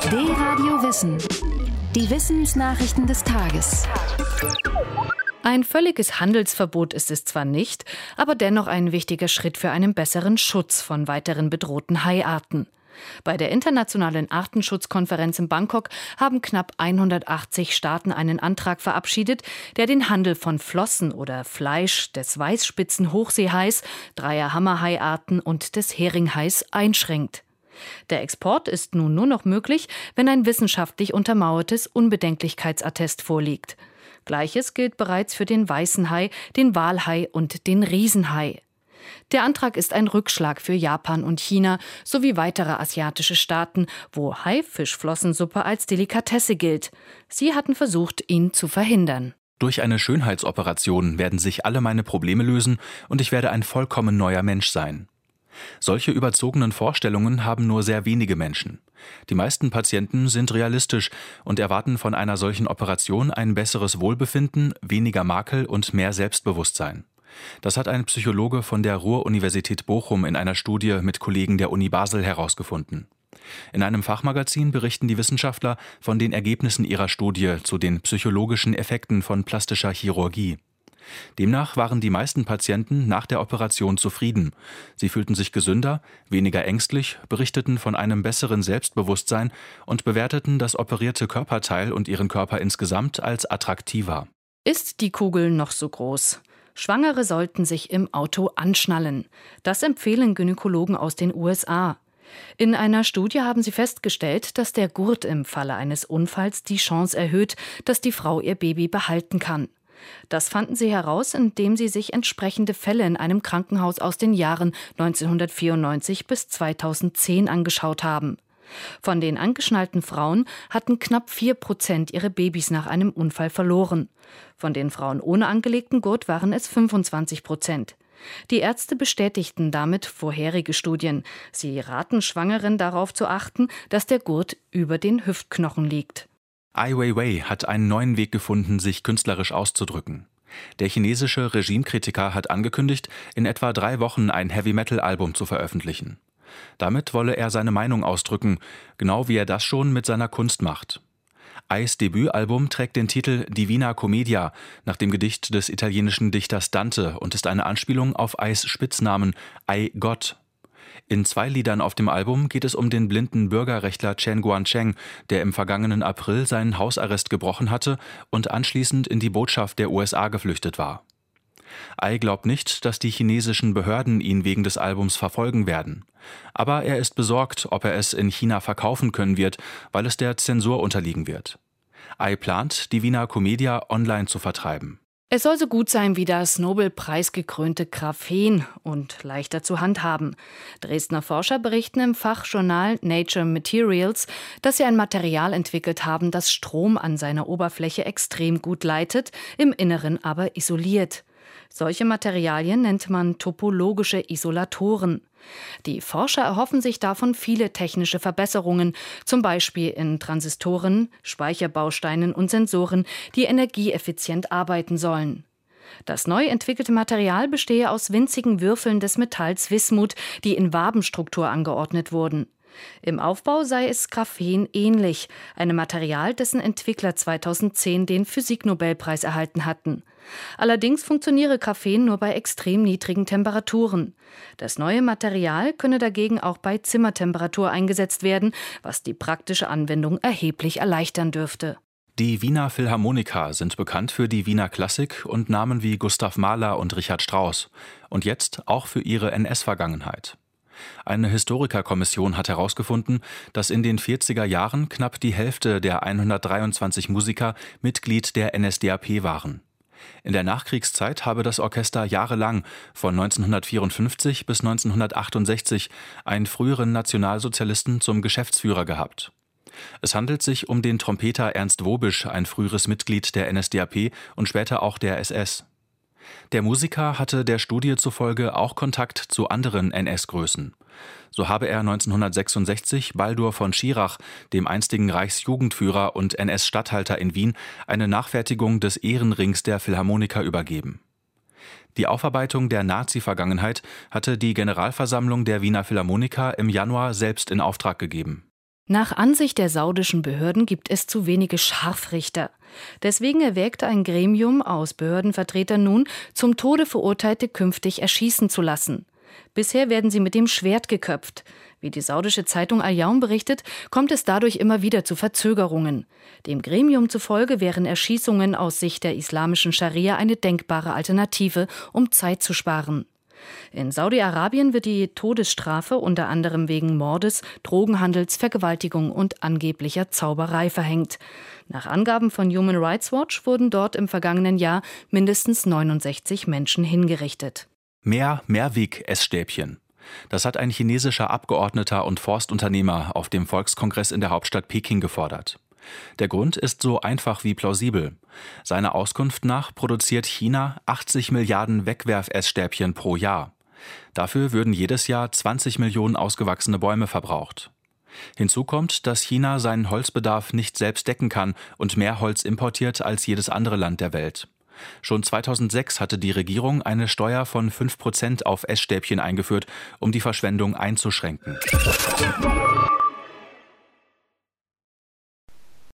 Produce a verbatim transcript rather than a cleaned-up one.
D-Radio Wissen. Die Wissensnachrichten des Tages. Ein völliges Handelsverbot ist es zwar nicht, aber dennoch ein wichtiger Schritt für einen besseren Schutz von weiteren bedrohten Haiarten. Bei der Internationalen Artenschutzkonferenz in Bangkok haben knapp hundertachtzig Staaten einen Antrag verabschiedet, der den Handel von Flossen oder Fleisch des Weißspitzen-Hochseehais, dreier Hammerhaiarten und des Heringhais einschränkt. Der Export ist nun nur noch möglich, wenn ein wissenschaftlich untermauertes Unbedenklichkeitsattest vorliegt. Gleiches gilt bereits für den weißen Hai, den Walhai und den Riesenhai. Der Antrag ist ein Rückschlag für Japan und China sowie weitere asiatische Staaten, wo Haifischflossensuppe als Delikatesse gilt. Sie hatten versucht, ihn zu verhindern. Durch eine Schönheitsoperation werden sich alle meine Probleme lösen und ich werde ein vollkommen neuer Mensch sein. Solche überzogenen Vorstellungen haben nur sehr wenige Menschen. Die meisten Patienten sind realistisch und erwarten von einer solchen Operation ein besseres Wohlbefinden, weniger Makel und mehr Selbstbewusstsein. Das hat ein Psychologe von der Ruhr-Universität Bochum in einer Studie mit Kollegen der Uni Basel herausgefunden. In einem Fachmagazin berichten die Wissenschaftler von den Ergebnissen ihrer Studie zu den psychologischen Effekten von plastischer Chirurgie. Demnach waren die meisten Patienten nach der Operation zufrieden. Sie fühlten sich gesünder, weniger ängstlich, berichteten von einem besseren Selbstbewusstsein und bewerteten das operierte Körperteil und ihren Körper insgesamt als attraktiver. Ist die Kugel noch so groß? Schwangere sollten sich im Auto anschnallen. Das empfehlen Gynäkologen aus den U S A. In einer Studie haben sie festgestellt, dass der Gurt im Falle eines Unfalls die Chance erhöht, dass die Frau ihr Baby behalten kann. Das fanden sie heraus, indem sie sich entsprechende Fälle in einem Krankenhaus aus den Jahren neunzehnhundertvierundneunzig bis zweitausendzehn angeschaut haben. Von den angeschnallten Frauen hatten knapp vier Prozent ihre Babys nach einem Unfall verloren. Von den Frauen ohne angelegten Gurt waren es fünfundzwanzig Prozent. Die Ärzte bestätigten damit vorherige Studien. Sie raten Schwangeren darauf zu achten, dass der Gurt über den Hüftknochen liegt. Ai Weiwei hat einen neuen Weg gefunden, sich künstlerisch auszudrücken. Der chinesische Regimekritiker hat angekündigt, in etwa drei Wochen ein Heavy-Metal-Album zu veröffentlichen. Damit wolle er seine Meinung ausdrücken, genau wie er das schon mit seiner Kunst macht. Ais Debütalbum trägt den Titel Divina Commedia nach dem Gedicht des italienischen Dichters Dante und ist eine Anspielung auf Ais Spitznamen Ai Gott. In zwei Liedern auf dem Album geht es um den blinden Bürgerrechtler Chen Guangcheng, der im vergangenen April seinen Hausarrest gebrochen hatte und anschließend in die Botschaft der U S A geflüchtet war. Ai glaubt nicht, dass die chinesischen Behörden ihn wegen des Albums verfolgen werden. Aber er ist besorgt, ob er es in China verkaufen können wird, weil es der Zensur unterliegen wird. Ai plant, Divina Commedia online zu vertreiben. Es soll so gut sein wie das Nobelpreisgekrönte Graphen und leichter zu handhaben. Dresdner Forscher berichten im Fachjournal Nature Materials, dass sie ein Material entwickelt haben, das Strom an seiner Oberfläche extrem gut leitet, im Inneren aber isoliert. Solche Materialien nennt man topologische Isolatoren. Die Forscher erhoffen sich davon viele technische Verbesserungen, zum Beispiel in Transistoren, Speicherbausteinen und Sensoren, die energieeffizient arbeiten sollen. Das neu entwickelte Material bestehe aus winzigen Würfeln des Metalls Wismut, die in Wabenstruktur angeordnet wurden. Im Aufbau sei es Graphen ähnlich, einem Material, dessen Entwickler zweitausendzehn den Physiknobelpreis erhalten hatten. Allerdings funktioniere Graphen nur bei extrem niedrigen Temperaturen. Das neue Material könne dagegen auch bei Zimmertemperatur eingesetzt werden, was die praktische Anwendung erheblich erleichtern dürfte. Die Wiener Philharmoniker sind bekannt für die Wiener Klassik und Namen wie Gustav Mahler und Richard Strauss. Und jetzt auch für ihre N S-Vergangenheit. Eine Historikerkommission hat herausgefunden, dass in den vierziger Jahren knapp die Hälfte der hundertdreiundzwanzig Musiker Mitglied der N S D A P waren. In der Nachkriegszeit habe das Orchester jahrelang, von neunzehnhundertvierundfünfzig bis neunzehnhundertachtundsechzig, einen früheren Nationalsozialisten zum Geschäftsführer gehabt. Es handelt sich um den Trompeter Ernst Wobisch, ein früheres Mitglied der N S D A P und später auch der S S. Der Musiker hatte der Studie zufolge auch Kontakt zu anderen N S-Größen. So habe er neunzehnhundertsechsundsechzig Baldur von Schirach, dem einstigen Reichsjugendführer und N S-Statthalter in Wien, eine Nachfertigung des Ehrenrings der Philharmoniker übergeben. Die Aufarbeitung der Nazi-Vergangenheit hatte die Generalversammlung der Wiener Philharmoniker im Januar selbst in Auftrag gegeben. Nach Ansicht der saudischen Behörden gibt es zu wenige Scharfrichter. Deswegen erwägt ein Gremium aus Behördenvertretern nun, zum Tode Verurteilte künftig erschießen zu lassen. Bisher werden sie mit dem Schwert geköpft. Wie die saudische Zeitung Al-Yaum berichtet, kommt es dadurch immer wieder zu Verzögerungen. Dem Gremium zufolge wären Erschießungen aus Sicht der islamischen Scharia eine denkbare Alternative, um Zeit zu sparen. In Saudi-Arabien wird die Todesstrafe unter anderem wegen Mordes, Drogenhandels, Vergewaltigung und angeblicher Zauberei verhängt. Nach Angaben von Human Rights Watch wurden dort im vergangenen Jahr mindestens neunundsechzig Menschen hingerichtet. Mehr Mehrweg-Essstäbchen. Das hat ein chinesischer Abgeordneter und Forstunternehmer auf dem Volkskongress in der Hauptstadt Peking gefordert. Der Grund ist so einfach wie plausibel. Seiner Auskunft nach produziert China achtzig Milliarden Wegwerf-Essstäbchen pro Jahr. Dafür würden jedes Jahr zwanzig Millionen ausgewachsene Bäume verbraucht. Hinzu kommt, dass China seinen Holzbedarf nicht selbst decken kann und mehr Holz importiert als jedes andere Land der Welt. Schon zweitausendsechs hatte die Regierung eine Steuer von fünf Prozent auf Essstäbchen eingeführt, um die Verschwendung einzuschränken.